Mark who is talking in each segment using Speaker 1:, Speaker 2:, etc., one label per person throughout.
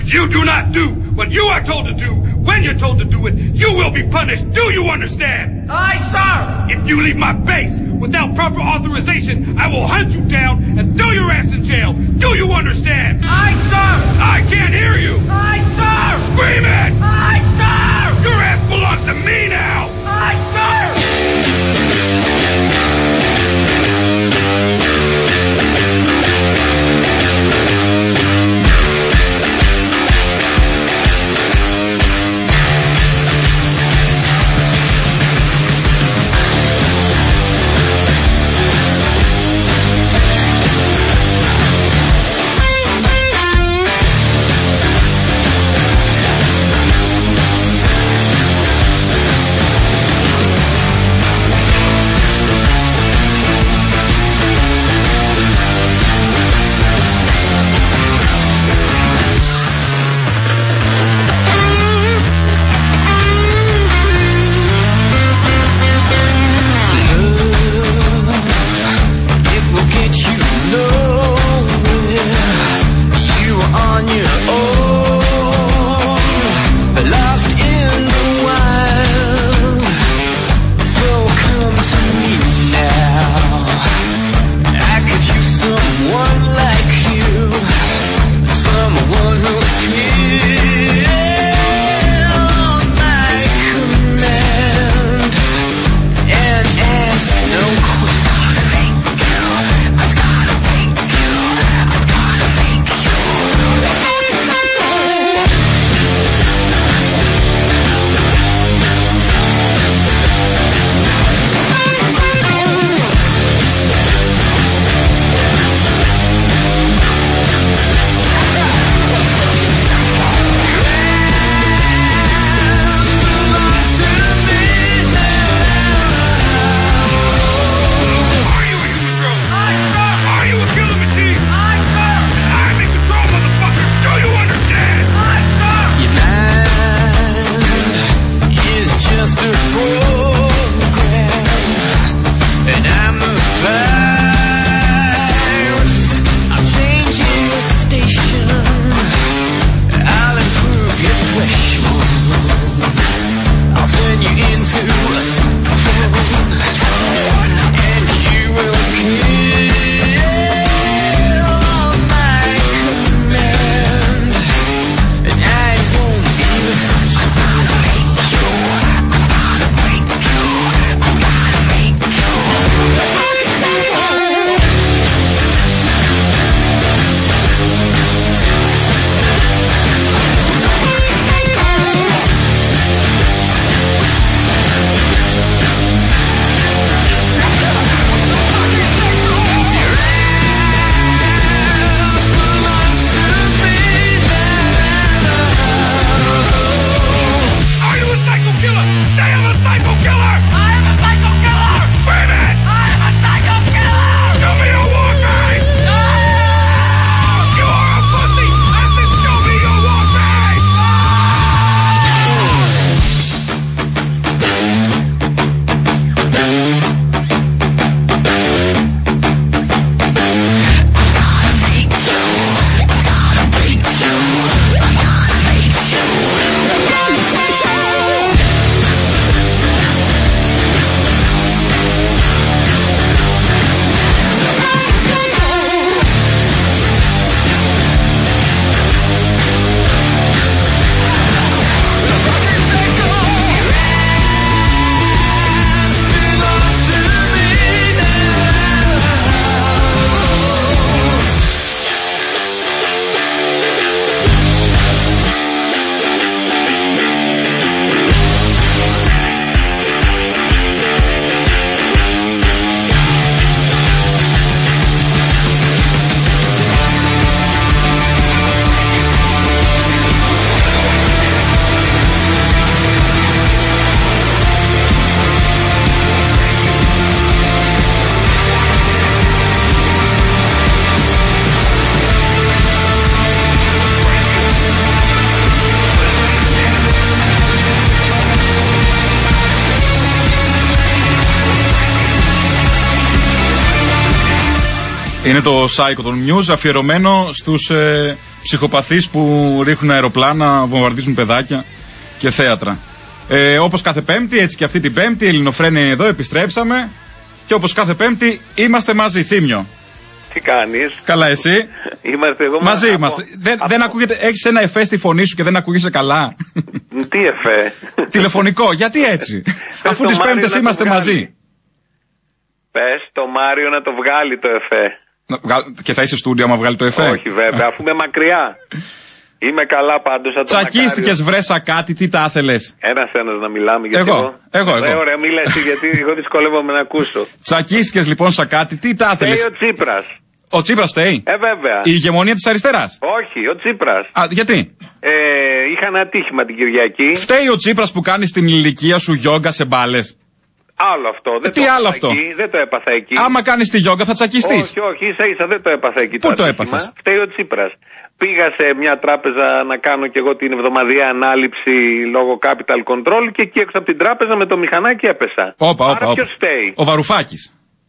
Speaker 1: If you do not do what you are told to do, when you're told to do it, you will be punished. Do you understand?
Speaker 2: Aye, sir!
Speaker 1: If you leave my base without proper authorization, I will hunt you down and throw your ass in jail. Do you understand?
Speaker 2: Aye, sir!
Speaker 1: I can't hear you!
Speaker 2: Aye, sir!
Speaker 1: Scream it!
Speaker 2: Aye, sir!
Speaker 1: Your ass belongs to me now!
Speaker 2: Aye, sir!
Speaker 3: Είναι το Psycho των Muse, αφιερωμένο στους Ψυχοπαθείς που ρίχνουν αεροπλάνα, βομβαρδίζουν παιδάκια και θέατρα. Όπως κάθε Πέμπτη, έτσι και αυτή την Πέμπτη, η Ελληνοφρένεια είναι εδώ, επιστρέψαμε. Και όπως κάθε Πέμπτη, είμαστε μαζί, Θήμιο.
Speaker 4: Τι κάνεις?
Speaker 3: Καλά, εσύ?
Speaker 4: Είμαστε εγώ
Speaker 3: μαζί. Είμαστε. Δεν ακούγεται, έχεις ένα εφέ στη φωνή σου και δεν ακούγεσαι καλά.
Speaker 4: Τι εφέ?
Speaker 3: Τηλεφωνικό, γιατί έτσι? Αφού τις Πέμπτες είμαστε μαζί.
Speaker 4: Πες το Μάριο να το βγάλει το εφέ.
Speaker 3: Και θα είσαι στούντιο άμα βγάλει το εφέ?
Speaker 4: Όχι βέβαια, αφού είμαι μακριά. Είμαι καλά πάντως.
Speaker 3: Τσακίστηκες βρέσα κάτι, τι τα ήθελες?
Speaker 4: Ένας να μιλάμε, γιατί
Speaker 3: εγώ.
Speaker 4: Ωραία, μίλα εσύ, γιατί εγώ δυσκολεύομαι να ακούσω.
Speaker 3: Τσακίστηκες λοιπόν σαν κάτι, τι τα ήθελες?
Speaker 4: Φταίει ο Τσίπρας.
Speaker 3: Ο Τσίπρας φταίει?
Speaker 4: Βέβαια.
Speaker 3: Η ηγεμονία της αριστεράς?
Speaker 4: Όχι, ο Τσίπρας.
Speaker 3: Γιατί?
Speaker 4: Είχα ένα ατύχημα την Κυριακή.
Speaker 3: Φταίει ο Τσίπρας που κάνει στην ηλικία σου γιόγκα σε μπάλες?
Speaker 4: Άλλο αυτό.
Speaker 3: Τι άλλο αυτό?
Speaker 4: Δεν το έπαθα εκεί.
Speaker 3: Άμα κάνεις τη γιόγκα θα τσακιστείς.
Speaker 4: Όχι, ίσα δεν το έπαθα εκεί.
Speaker 3: Πού το έπαθες?
Speaker 4: Φταίει ο Τσίπρας. Πήγα σε μια τράπεζα να κάνω και εγώ την εβδομαδιαία ανάληψη λόγω capital control και εκεί έξω από την τράπεζα με το μηχανάκι έπεσα. Άρα ποιος φταίει?
Speaker 3: Ο Βαρουφάκης.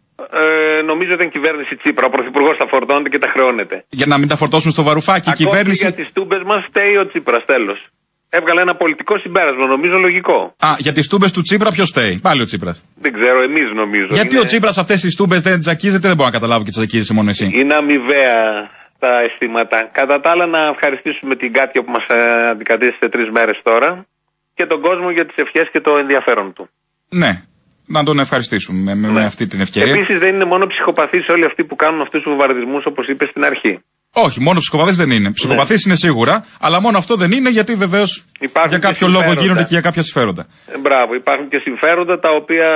Speaker 4: Νομίζω ήταν κυβέρνηση Τσίπρα. Ο πρωθυπουργός τα φορτώνεται και τα χρεώνεται.
Speaker 3: Για να μην τα φορτώσουν στο Βαρουφάκι.
Speaker 4: Ακόμη κυβέρνηση... για τις τούμπες μας φταίει ο Τσίπρας, τέλος. Έβγαλε ένα πολιτικό συμπέρασμα, νομίζω λογικό.
Speaker 3: Για τις τούμπες του Τσίπρα ποιος φταίει? Πάλι ο Τσίπρας.
Speaker 4: Δεν ξέρω, εμείς νομίζω.
Speaker 3: Γιατί ο Τσίπρας αυτές τις τούμπες δεν τσακίζεται, δεν μπορώ να καταλάβω και τσακίζεσαι μόνο εσύ.
Speaker 4: Είναι αμοιβαία τα αισθήματα. Κατά τα άλλα, να ευχαριστήσουμε την Κάτια που μας αντικατέστησε 3 μέρες τώρα και τον κόσμο για τις ευχές και το ενδιαφέρον του.
Speaker 3: Ναι. Να τον ευχαριστήσουμε με αυτή την ευκαιρία.
Speaker 4: Επίσης, δεν είναι μόνο ψυχοπαθείς όλοι αυτοί που κάνουν αυτούς τους βομβαρδισμούς, όπως είπες στην αρχή.
Speaker 3: Όχι, μόνο ψυχοπαθείς δεν είναι. Ψυχοπαθείς είναι σίγουρα, αλλά μόνο αυτό δεν είναι γιατί βεβαίως για κάποιο λόγο γίνονται και για κάποια συμφέροντα.
Speaker 4: Μπράβο, υπάρχουν και συμφέροντα τα οποία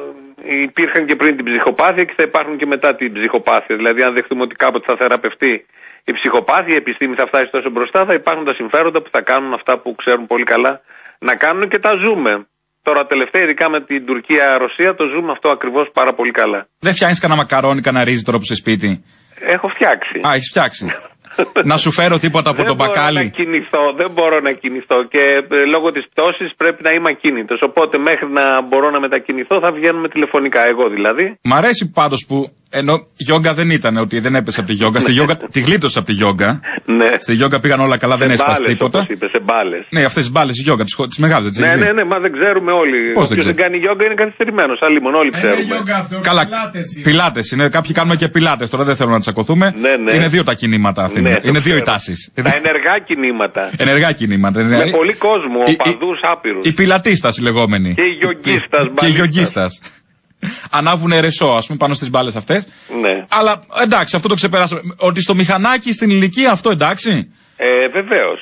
Speaker 4: υπήρχαν και πριν την ψυχοπάθεια και θα υπάρχουν και μετά την ψυχοπάθεια. Δηλαδή, αν δεχτούμε ότι κάποτε θα θεραπευτεί η ψυχοπάθεια, η επιστήμη θα φτάσει τόσο μπροστά, θα υπάρχουν τα συμφέροντα που θα κάνουν αυτά που ξέρουν πολύ καλά να κάνουν και τα ζούμε. Τώρα τελευταία, ειδικά με την Τουρκία-Ρωσία, το ζούμε αυτό ακριβώς πάρα πολύ καλά.
Speaker 3: Δεν φτιάχνεις κανένα μακαρόνι, κανένα ρύζι τώρα που είσαι σπίτι?
Speaker 4: Έχω φτιάξει.
Speaker 3: Έχεις φτιάξει. Να σου φέρω τίποτα από τον μπακάλι?
Speaker 4: Δεν μπορώ να κινηθώ και λόγω της πτώσης πρέπει να είμαι ακίνητος. Οπότε μέχρι να μπορώ να μετακινηθώ θα βγαίνουμε τηλεφωνικά, εγώ δηλαδή.
Speaker 3: Μ' αρέσει πάντως που ενώ γιόγκα δεν ήταν, ότι δεν έπεσε από τη γιόγκα. Στη γιόγκα τη γλίτωσε από τη γιόγκα.
Speaker 4: Ναι.
Speaker 3: Στη γιόγκα πήγαν όλα καλά, δεν έσπασε τίποτα.
Speaker 4: Σε μπάλες.
Speaker 3: Ναι, αυτές τις μπάλες, η γιόγκα, τις μεγάλες, δεν ξέρεις?
Speaker 4: Ναι, μα δεν ξέρουμε όλοι. Όποιος δεν κάνει γιόγκα είναι καθυστερημένος. Αλλήμον, όλοι ξέρουμε.
Speaker 3: Καλά, πιλάτες είναι. Κάποιοι κάνουμε και πιλάτες τώρα, δεν θέλω να τσακωθούμε.
Speaker 4: Ναι.
Speaker 3: Είναι 2 τα κινήματα, είναι 2 οι τάσεις.
Speaker 4: Τα ενεργά κινήματα.
Speaker 3: Ενεργά κινήματα.
Speaker 4: Με πολύ κόσμο, οπαδούς άπειρους.
Speaker 3: Οι πιλατίστας οι λεγόμενοι.
Speaker 4: Και οι
Speaker 3: γιογκίστας. Ανάβουν ρεσό, ας πούμε, πάνω στις μπάλες αυτές.
Speaker 4: Ναι.
Speaker 3: Αλλά εντάξει, αυτό το ξεπεράσαμε. Ότι στο μηχανάκι στην ηλικία αυτό εντάξει.
Speaker 4: Βεβαίως.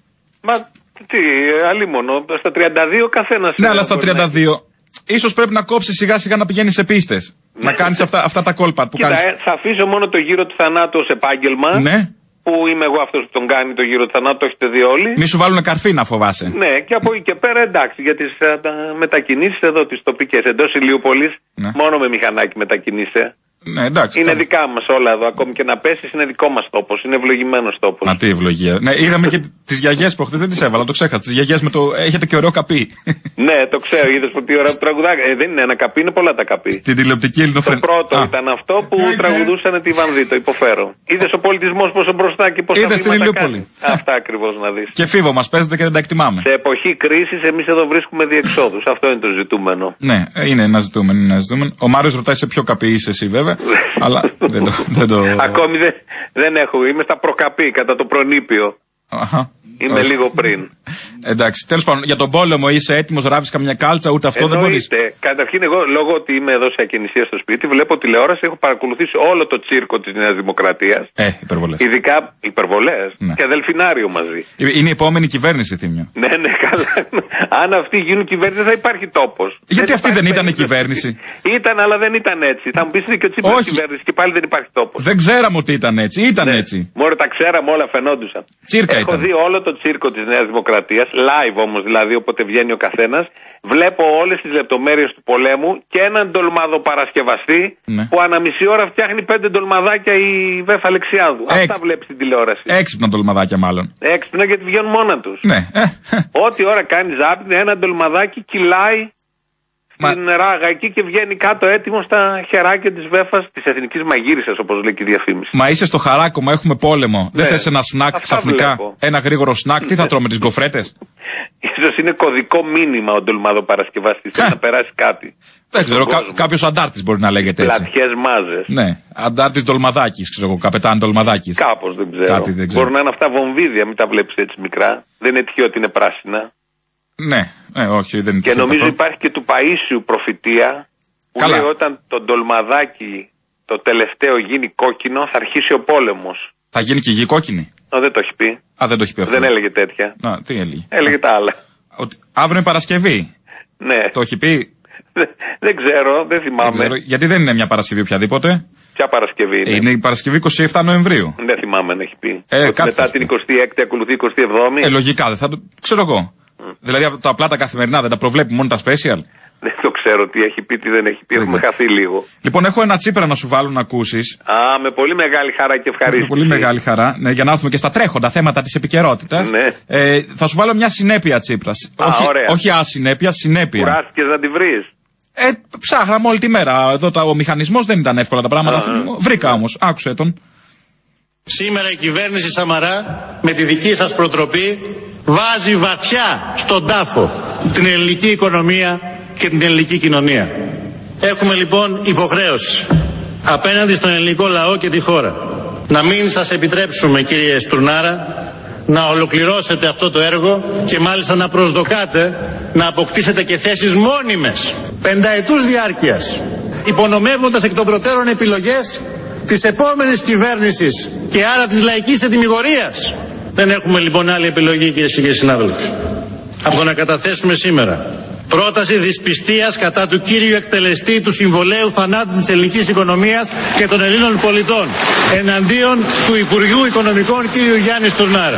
Speaker 4: Μα τι, αλλήμονο. Στα 32 καθένας.
Speaker 3: Ναι, αλλά στα 32. Ίσως πρέπει να κόψεις σιγά σιγά να πηγαίνεις σε πίστες. Ναι. Να κάνεις αυτά τα κόλπα που κάνεις.
Speaker 4: Θα αφήσω μόνο το γύρο του θανάτου ως επάγγελμα.
Speaker 3: Ναι.
Speaker 4: Που είμαι εγώ αυτός που τον κάνει το γύρο του θανάτου, το έχετε δει όλοι.
Speaker 3: Μη σου βάλουν καρφί να φοβάσαι.
Speaker 4: Ναι, και από εκεί και πέρα εντάξει, για τις μετακινήσεις εδώ τις τοπικές εντός Ηλιούπολης, μόνο με μηχανάκι μετακινείσαι.
Speaker 3: Ναι, εντάξει.
Speaker 4: Είναι δικά μας όλα εδώ. Ακόμη και να πέσεις είναι δικό μας τόπος. Είναι ευλογημένος τόπος.
Speaker 3: Μα τι ευλογία. Ναι, είδαμε και τις γιαγιές προχθές, δεν τις έβαλα, το ξέχασα. Τις γιαγιές με το. Έχετε και ωραίο καπί.
Speaker 4: Ναι, το ξέρω, είδες που τι ώρα που τραγουδάγα. Δεν είναι ένα καπί, είναι πολλά τα καπί.
Speaker 3: Στην τηλεοπτική Ελληνοφρένεια.
Speaker 4: Το πρώτο ήταν αυτό που τραγουδούσαν τη Βανδί, το υποφέρω. Είδες ο πολιτισμός πόσο μπροστά και πόσο
Speaker 3: είδες στην Ηλιούπολη.
Speaker 4: Αυτά ακριβώς να δεις.
Speaker 3: Και φίβο μας παίζετε και δεν τα εκτιμάμε.
Speaker 4: Σε εποχή κρίσης εμείς εδώ βρίσκουμε διεξόδους. Αυτό είναι το ζητούμενο.
Speaker 3: Ναι, είναι ένα ζητούμενο. Ο Μάριος ρωτάει σε ποιο καπί είσαι εσύ βέβαια. Αλλά δεν το.
Speaker 4: Ακόμη δεν έχω. Είμαι στα προκαπή, κατά το προνήπιο. Είμαι λίγο πριν.
Speaker 3: Εντάξει, τέλος πάντων, για τον πόλεμο είσαι έτοιμος, ράβεις καμιά κάλτσα, ούτε αυτό δεν μπορείς?
Speaker 4: Καταρχήν, εγώ λόγω ότι είμαι εδώ σε ακινησία στο σπίτι, βλέπω τηλεόραση, έχω παρακολουθήσει όλο το τσίρκο της Νέας Δημοκρατίας.
Speaker 3: Υπερβολές.
Speaker 4: Ειδικά υπερβολές. Ναι. Και αδελφινάριο μαζί.
Speaker 3: Είναι η επόμενη κυβέρνηση, Θήμιο.
Speaker 4: Ναι, καλά. Αν αυτοί γίνουν κυβέρνηση, δεν θα υπάρχει τόπος.
Speaker 3: Γιατί αυτή δεν ήταν η κυβέρνηση?
Speaker 4: Ήταν, αλλά δεν ήταν έτσι. Θα μου πεις είναι και ο Τσίπρας κυβέρνηση και πάλι δεν υπάρχει τόπος.
Speaker 3: Δεν ξέραμε ότι ήταν έτσι. Ήταν έτσι.
Speaker 4: Μωρέ, τα ξέραμε όλα, φαινόντουσαν.
Speaker 3: Τσίρκα
Speaker 4: ήταν. Έχω δει όλο το τσίρκο της Νέας Δημοκρατίας, live όμως δηλαδή, όποτε βγαίνει ο καθένας. Βλέπω όλες τις λεπτομέρειες του πολέμου και έναν ντολμάδο παρασκευαστή που ανά μισή ώρα φτιάχνει 5 ντολμαδάκια η Βέφα Αλεξιάδου. Αυτά βλέπεις στην τηλεόραση.
Speaker 3: Έξυπνα ντολμαδάκια μάλλον.
Speaker 4: Έξυπνα γιατί βγαίνουν μόνα τους.
Speaker 3: Ναι.
Speaker 4: Ό,τι ώρα κάνει ζάπινγκ, ένα ντολμαδάκι κυλάει την ράγα εκεί και βγαίνει κάτω έτοιμο στα χεράκια της Βέφας, της εθνικής μαγείρισας, όπως λέει και η διαφήμιση.
Speaker 3: Μα είσαι στο χαράκωμα, έχουμε πόλεμο. Ναι. Δεν θες ένα σνακ ξαφνικά,
Speaker 4: βλέπω.
Speaker 3: ένα γρήγορο σνακ, τι θα τρώμε, τις γκοφρέτες?
Speaker 4: Ίσως είναι κωδικό μήνυμα ο ντολμαδοπαρασκευαστής, να περάσει κάτι.
Speaker 3: Δεν ξέρω, κάποιος αντάρτης μπορεί να λέγεται έτσι.
Speaker 4: Πλατιές μάζες.
Speaker 3: Ναι, αντάρτης Ντολμαδάκης, ξέρω εγώ, καπετάν Ντολμαδάκης.
Speaker 4: Κάπως δεν ξέρω. Μπορεί να είναι αυτά βομβίδια, μην τα βλέπεις έτσι μικρά. Δεν είναι τυχαίο ότι είναι πράσινα.
Speaker 3: Ναι, όχι, δεν είναι
Speaker 4: και νομίζω καθόλου. Υπάρχει και του Παΐσιου προφητεία που λέει όταν το ντολμαδάκι το τελευταίο γίνει κόκκινο θα αρχίσει ο πόλεμος.
Speaker 3: Θα γίνει και η γη κόκκινη?
Speaker 4: Δεν το έχει πει.
Speaker 3: Δεν το έχει πει αυτό.
Speaker 4: Δεν έλεγε τέτοια.
Speaker 3: Τι έλεγε?
Speaker 4: Έλεγε τα άλλα.
Speaker 3: Ότι αύριο είναι Παρασκευή.
Speaker 4: Ναι.
Speaker 3: Το έχει πει?
Speaker 4: Δεν ξέρω, δεν θυμάμαι. Δεν ξέρω,
Speaker 3: γιατί δεν είναι μια Παρασκευή οποιαδήποτε.
Speaker 4: Ποια Παρασκευή είναι?
Speaker 3: Είναι η Παρασκευή 27 Νοεμβρίου.
Speaker 4: Δεν θυμάμαι να έχει πει.
Speaker 3: Μετά
Speaker 4: την 26η ακολουθεί η 27η.
Speaker 3: Λογικά δεν θα το ξέρω εγώ. Δηλαδή τα απλά τα καθημερινά δεν τα προβλέπει, μόνο τα special.
Speaker 4: Δεν το ξέρω τι έχει πει, τι δεν έχει πει. Έχουμε χαθεί λίγο.
Speaker 3: Λοιπόν, έχω ένα Τσίπρα να σου βάλω να ακούσεις.
Speaker 4: Με πολύ μεγάλη χαρά και ευχαρίστηση.
Speaker 3: Με πολύ μεγάλη χαρά. Ναι, για να έρθουμε και στα τρέχοντα θέματα της επικαιρότητας.
Speaker 4: Ναι.
Speaker 3: Θα σου βάλω μια συνέπεια Τσίπρας. Όχι ασυνέπεια, συνέπεια.
Speaker 4: Κουράστηκες να τη βρεις?
Speaker 3: Ψάχναμε όλη τη μέρα. Εδώ ο μηχανισμός δεν ήταν εύκολα τα πράγματα. Βρήκα όμως. Άκουσε τον.
Speaker 5: Σήμερα η κυβέρνηση Σαμαρά με τη δική σας προτροπή βάζει βαθιά στον τάφο την ελληνική οικονομία και την ελληνική κοινωνία. Έχουμε λοιπόν υποχρέωση απέναντι στον ελληνικό λαό και τη χώρα να μην σας επιτρέψουμε, κύριε Στουρνάρα, να ολοκληρώσετε αυτό το έργο και μάλιστα να προσδοκάτε να αποκτήσετε και θέσεις μόνιμες πενταετούς διάρκειας, υπονομεύοντας εκ των προτέρων επιλογές της επόμενης κυβέρνησης και άρα της λαϊκής ετυμηγορίας. Δεν έχουμε λοιπόν άλλη επιλογή, κυρίες και κύριοι συνάδελφοι, από το να καταθέσουμε σήμερα πρόταση δυσπιστίας κατά του κύριου εκτελεστή του συμβολαίου θανάτου της ελληνικής οικονομίας και των Ελλήνων πολιτών εναντίον του Υπουργού Οικονομικών κύριου Γιάννη Στουρνάρα.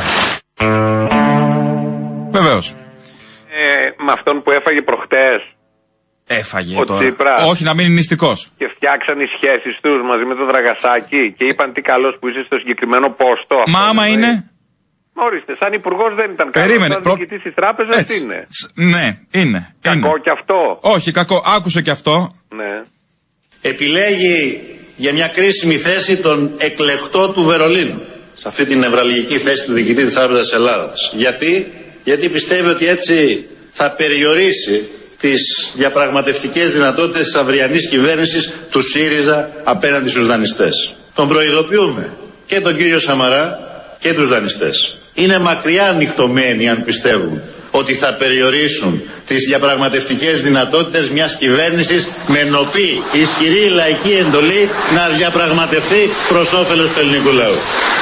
Speaker 3: Βεβαίως.
Speaker 4: Με αυτόν που έφαγε προχτές.
Speaker 3: Έφαγε
Speaker 4: ο
Speaker 3: τώρα.
Speaker 4: Τσίπρας.
Speaker 3: Όχι, να μην είναι νηστικός.
Speaker 4: Και φτιάξαν οι σχέσεις τους μαζί με τον Δραγασάκη και είπαν τι καλός που είσαι στο συγκεκριμένο πόστο.
Speaker 3: Μα άμα είναι.
Speaker 4: Ορίστε, σαν υπουργός δεν ήταν καλός.
Speaker 3: Περίμενε.
Speaker 4: Σαν διοικητής της τράπεζας είναι.
Speaker 3: Ναι, είναι.
Speaker 4: Κακό κι αυτό.
Speaker 3: Όχι, κακό. Άκουσε κι αυτό.
Speaker 4: Ναι.
Speaker 5: Επιλέγει για μια κρίσιμη θέση τον εκλεκτό του Βερολίνου. Σε αυτή την νευραλγική θέση του διοικητή της Τράπεζας Ελλάδας. Γιατί πιστεύει ότι έτσι θα περιορίσει τις διαπραγματευτικές δυνατότητες της αυριανής κυβέρνησης του ΣΥΡΙΖΑ απέναντι στους δανειστές. Τον προειδοποιούμε και τον κύριο Σαμαρά και τους δανειστές. Είναι μακριά ανοιχτωμένοι αν πιστεύουν ότι θα περιορίσουν τις διαπραγματευτικές δυνατότητες μιας κυβέρνησης με νοπή ισχυρή λαϊκή εντολή να διαπραγματευτεί προς όφελος του ελληνικού λαού.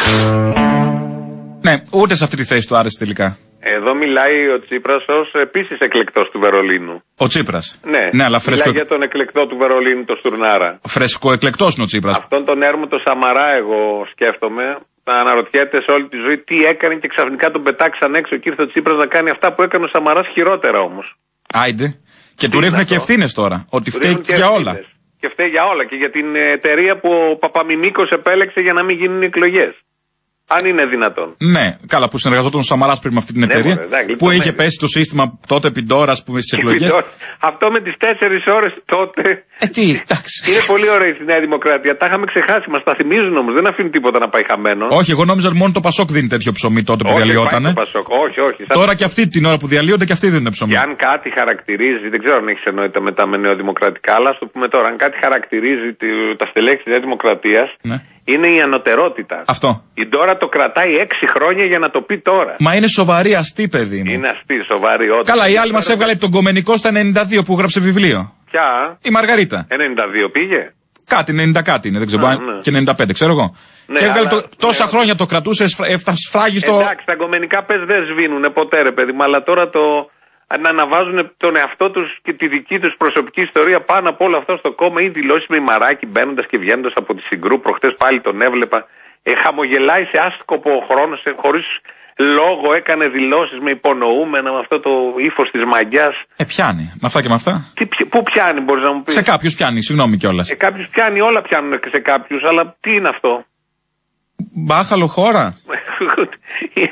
Speaker 3: Ναι, ούτε σε αυτή τη θέση του άρεσε τελικά.
Speaker 4: Εδώ μιλάει ο Τσίπρας ως επίσης εκλεκτός του Βερολίνου.
Speaker 3: Ο Τσίπρας.
Speaker 4: Ναι,
Speaker 3: αλλά φρέσκο.
Speaker 4: Μιλάει για τον εκλεκτό του Βερολίνου, τον Στουρνάρα.
Speaker 3: Φρέσκο εκλεκτός είναι ο Τσίπρας.
Speaker 4: Αυτόν τον έρμο το Σαμαρά, εγώ σκέφτομαι, να αναρωτιέται σε όλη τη ζωή τι έκανε και ξαφνικά τον πετάξαν έξω και ήρθε ο Τσίπρας να κάνει αυτά που έκανε ο Σαμαράς χειρότερα όμως.
Speaker 3: Άιντε. Και του ρίχνουν και ευθύνες τώρα. Ότι φταίει για όλα.
Speaker 4: Και φταίει για όλα. Και για την εταιρεία που ο Παπαμιμίκος επέλεξε για να μην γίνουν εκλογές. Αν είναι δυνατόν.
Speaker 3: Ναι, καλά, που συνεργαζόταν ο Σαμαράς πριν με αυτή την εταιρεία. Που είχε πέσει το σύστημα τότε Πιντόρας που στις εκλογές.
Speaker 4: Αυτό με τις 4 ώρες τότε.
Speaker 3: Εντάξει.
Speaker 4: Είναι πολύ ωραία στη Νέα Δημοκρατία. Τα είχαμε ξεχάσει. Μας τα θυμίζουν όμως. Δεν αφήνουν τίποτα να πάει χαμένο.
Speaker 3: Όχι, εγώ νόμιζα ότι μόνο το Πασόκ δίνει τέτοιο ψωμί τότε που διαλυότανε.
Speaker 4: Όχι.
Speaker 3: Τώρα και αυτή την ώρα που διαλύονται και αυτοί δίνουν ψωμί.
Speaker 4: Και αν κάτι χαρακτηρίζει, δεν ξέρω αν έχει εννοείται μετά με νεοδημοκρατικά, αλλά α το πούμε τώρα. Αν κάτι χαρακτηρίζει τα στελέχη της Νέας Δημοκρατίας. Ναι. Είναι η ανωτερότητα.
Speaker 3: Αυτό.
Speaker 4: Η Ντόρα το κρατάει 6 χρόνια για να το πει τώρα.
Speaker 3: Μα είναι σοβαρή αστή, παιδί μου.
Speaker 4: Είναι αστή, σοβαρή.
Speaker 3: Καλά, η άλλη μας έβγαλε τον Κομμενικό στα 92 που γράψε βιβλίο.
Speaker 4: Ποια?
Speaker 3: Η Μαργαρίτα.
Speaker 4: 92 πήγε.
Speaker 3: Κάτι, 90 κάτι είναι, δεν ξέρω. Ναι. Και 95, ξέρω εγώ.
Speaker 4: Ναι,
Speaker 3: και έβγαλε τόσα χρόνια το κρατούσε, σφράγιστο.
Speaker 4: Εντάξει, τα κομμενικά πες δεν σβήνουνε ποτέ, ρε παιδί μου, αλλά τώρα να αναβάζουν τον εαυτό τους και τη δική τους προσωπική ιστορία πάνω από όλο αυτό στο κόμμα ή δηλώσεις με Μαράκι μπαίνοντας και βγαίνοντας από τη Συγκρού. Προχτές πάλι τον έβλεπα. Χαμογελάει σε άσκοπο χρόνο, χωρίς λόγο έκανε δηλώσεις με υπονοούμενα, με αυτό το ύφος της μαγιάς.
Speaker 3: Πιάνει. Με αυτά και με αυτά.
Speaker 4: Πού πιάνει, μπορείς να μου πεις?
Speaker 3: Σε κάποιους πιάνει, συγγνώμη κιόλας.
Speaker 4: Σε κάποιους πιάνει, όλα πιάνουν σε κάποιους, αλλά τι είναι αυτό?
Speaker 3: Μπάχαλο χώρα.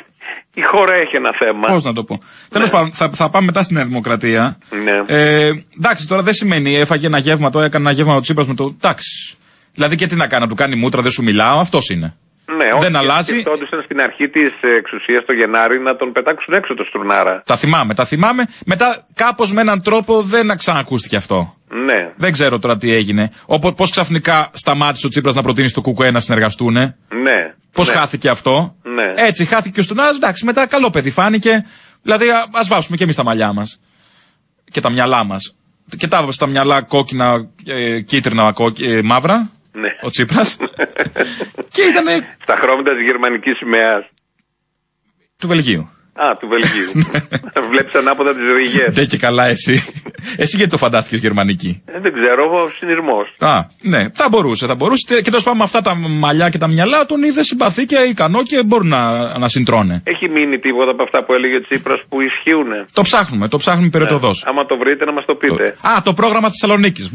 Speaker 4: Η χώρα έχει ένα θέμα.
Speaker 3: Πώς να το πω. Τέλος πάντων, θα πάμε μετά στην Νέα Δημοκρατία.
Speaker 4: Ναι.
Speaker 3: Εντάξει, τώρα δεν σημαίνει έφαγε ένα γεύμα, έκανε ένα γεύμα ο Τσίπρας με το. Εντάξει. Δηλαδή και τι να κάνει, να του κάνει μούτρα, δεν σου μιλάω, αυτός είναι.
Speaker 4: Ναι,
Speaker 3: δεν αλλάζει.
Speaker 4: Σκεφτόντουσαν στην αρχή της εξουσίας το Γενάρη να τον πετάξουν έξω το Στουρνάρα.
Speaker 3: Τα θυμάμαι. Μετά κάπως με έναν τρόπο δεν ξανακούστηκε αυτό.
Speaker 4: Ναι.
Speaker 3: Δεν ξέρω τώρα τι έγινε. Πώς ξαφνικά σταμάτησε ο Τσίπρας να προτείνει στο ΚΚΕ να συνεργαστούνε.
Speaker 4: Ναι.
Speaker 3: Πώς χάθηκε αυτό.
Speaker 4: Ναι.
Speaker 3: Έτσι χάθηκε και ο Στουρνάρας. Εντάξει, μετά καλό παιδί φάνηκε. Δηλαδή ας βάψουμε και εμείς τα μαλλιά μας. Και τα μυαλά μας. Και τα στα μυαλά κόκκινα, κίτρινα, μαύρα.
Speaker 4: Ναι.
Speaker 3: Ο Τσίπρας. Και ήτανε.
Speaker 4: Στα χρώματα της γερμανικής σημαίας.
Speaker 3: Του Βελγίου.
Speaker 4: Α, του Βελγίου. Βλέπεις ανάποδα τις ρηγές.
Speaker 3: Ναι, και καλά εσύ. Εσύ γιατί το φαντάστηκες γερμανική.
Speaker 4: Δεν ξέρω, συνειρμός.
Speaker 3: Α, ναι, θα μπορούσε. Και τέλος πάντων με αυτά τα μαλλιά και τα μυαλά τον είδε συμπαθή και ικανό και μπορεί να συντρώνε.
Speaker 4: Έχει μείνει τίποτα από αυτά που έλεγε ο Τσίπρας που ισχύουνε?
Speaker 3: Το ψάχνουμε περαιτωδώς.
Speaker 4: Άμα το βρείτε να μας το πείτε.
Speaker 3: Α, το πρόγραμμα Θεσσαλονίκης.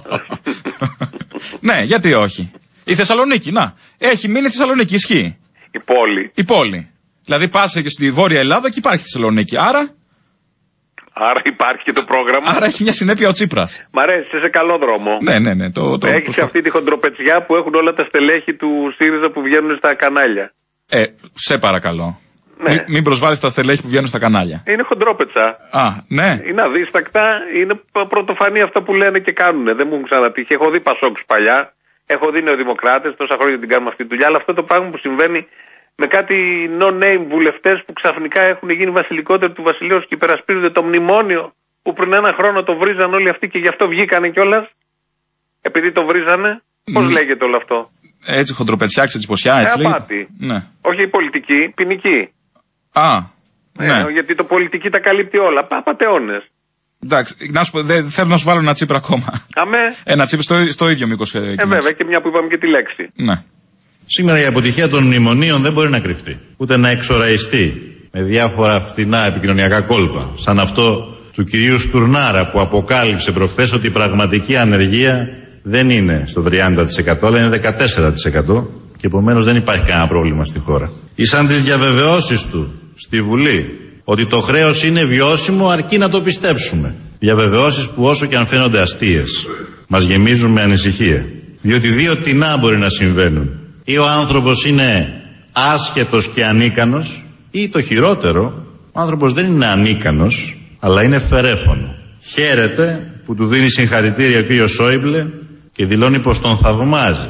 Speaker 3: Ναι, γιατί όχι. Η Θεσσαλονίκη, να. Έχει μείνει η Θεσσαλονίκη, ισχύει.
Speaker 4: Η πόλη.
Speaker 3: Δηλαδή πας και στη Βόρεια Ελλάδα και υπάρχει Θεσσαλονίκη.
Speaker 4: Άρα υπάρχει και το πρόγραμμα.
Speaker 3: Άρα έχει μια συνέπεια ο Τσίπρας.
Speaker 4: Μ' αρέσει, είσαι σε καλό δρόμο.
Speaker 3: Ναι.
Speaker 4: Έχεις αυτή τη χοντροπετσιά που έχουν όλα τα στελέχη του ΣΥΡΙΖΑ που βγαίνουν στα κανάλια.
Speaker 3: Σε παρακαλώ.
Speaker 4: Ναι.
Speaker 3: Μην προσβάλλεις τα στελέχη που βγαίνουν στα κανάλια.
Speaker 4: Είναι χοντρόπετσα.
Speaker 3: Ναι.
Speaker 4: Είναι αδίστακτα, είναι πρωτοφανή αυτά που λένε και κάνουν. Δεν μου έχουν ξανατύχει. Έχω δει Πασόκους παλιά, έχω δει Νεοδημοκράτες, τόσα χρόνια την κάνουμε αυτή τη δουλειά. Αλλά αυτό το πράγμα που συμβαίνει με κάτι no-name βουλευτές που ξαφνικά έχουν γίνει βασιλικότεροι του βασιλέως και υπερασπίζονται το μνημόνιο που πριν ένα χρόνο το βρίζαν όλοι αυτοί και γι' αυτό βγήκανε κιόλας. Επειδή το βρίζανε. Πώς λέγεται όλο αυτό?
Speaker 3: Έτσι, χοντροπετσιά, ξετσιποσιά, έτσι
Speaker 4: λέγεται. Ναι. Όχι η πολιτική, ποινική. Ναι. Γιατί το πολιτική τα καλύπτει όλα. Απατεώνες.
Speaker 3: Εντάξει, να σου πω, θέλω να σου βάλω ένα Τσίπρα ακόμα.
Speaker 4: Αμέ.
Speaker 3: Ένα Τσίπρα στο ίδιο μήκος.
Speaker 4: Βέβαια, και μια που είπαμε και τη λέξη.
Speaker 3: Ναι.
Speaker 5: Σήμερα η αποτυχία των μνημονίων δεν μπορεί να κρυφτεί, ούτε να εξοραϊστεί με διάφορα φθηνά επικοινωνιακά κόλπα, σαν αυτό του κυρίου Στουρνάρα που αποκάλυψε προχθές ότι η πραγματική ανεργία δεν είναι στο 30% αλλά είναι 14% και επομένως δεν υπάρχει κανένα πρόβλημα στη χώρα. Ή σαν τις διαβεβαιώσεις του στη Βουλή ότι το χρέος είναι βιώσιμο αρκεί να το πιστέψουμε. Διαβεβαιώσεις που όσο και αν φαίνονται αστείες μας γεμίζουν με ανησυχία. Διότι δύο τινά μπορεί να συμβαίνουν. Ή ο άνθρωπος είναι άσχετος και ανίκανος, ή το χειρότερο, ο άνθρωπος δεν είναι ανίκανος, αλλά είναι φερέφωνο. Χαίρεται που του δίνει συγχαρητήρια ο κύριος Σόιμπλε και δηλώνει πως τον θαυμάζει.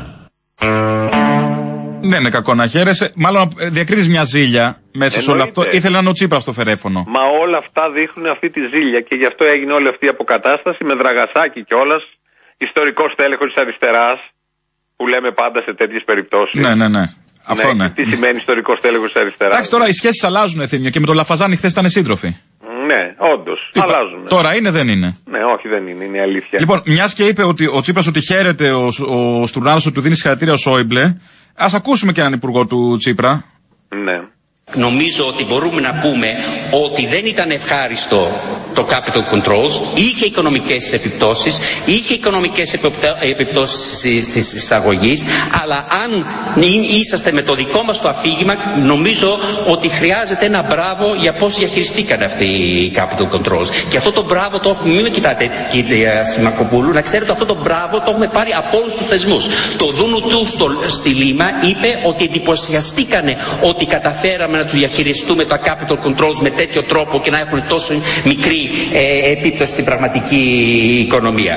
Speaker 3: Δεν είναι κακό να χαίρεσαι. Μάλλον διακρίνεις μια ζήλια μέσα σε όλο αυτό. Ήθελε να είναι ο Τσίπρας το φερέφωνο.
Speaker 4: Μα όλα αυτά δείχνουν αυτή τη ζήλια και γι' αυτό έγινε όλη αυτή η αποκατάσταση με Δραγασάκη κιόλας, ιστορικό στέλεχος της αριστεράς. Που λέμε πάντα σε τέτοιες περιπτώσεις.
Speaker 3: Ναι. Αυτό ναι.
Speaker 4: Τι σημαίνει ιστορικό τέλεχος της αριστεράς.
Speaker 3: Εντάξει, τώρα οι σχέσεις αλλάζουν, Θήμιο, και με τον Λαφαζάνη χθες ήταν σύντροφοι.
Speaker 4: Ναι, όντως. Αλλάζουν.
Speaker 3: Τώρα είναι, δεν είναι.
Speaker 4: Ναι, όχι, δεν είναι, είναι η αλήθεια.
Speaker 3: Λοιπόν, μιας και είπε ότι ο Τσίπρας ότι χαίρεται ο Στουρνάρας ότι του δίνει συγχαρητήρια ο Σόιμπλε, ας ακούσουμε και έναν υπουργό του Τσίπρα.
Speaker 4: Ναι.
Speaker 6: Νομίζω ότι μπορούμε να πούμε ότι δεν ήταν ευχάριστο το capital controls, είχε οικονομικές επιπτώσεις, είχε οικονομικές επιπτώσεις στις εισαγωγής, αλλά αν είσαστε με το δικό μας το αφήγημα, νομίζω ότι χρειάζεται ένα μπράβο για πώς διαχειριστήκαν αυτοί οι capital controls. Και αυτό το μπράβο το έχουμε, μην με κοιτάτε κύριε Σιμακοπούλου, να ξέρετε αυτό το μπράβο το έχουμε πάρει από όλους τους θεσμούς. Το Δούνου του στη Λίμα είπε ότι εντυπωσιαστήκανε ότι καταφέραμε να τους διαχειριστούμε τα capital controls με τέτοιο τρόπο και να έχουν τόσο μικρή επίπτωση στην πραγματική οικονομία.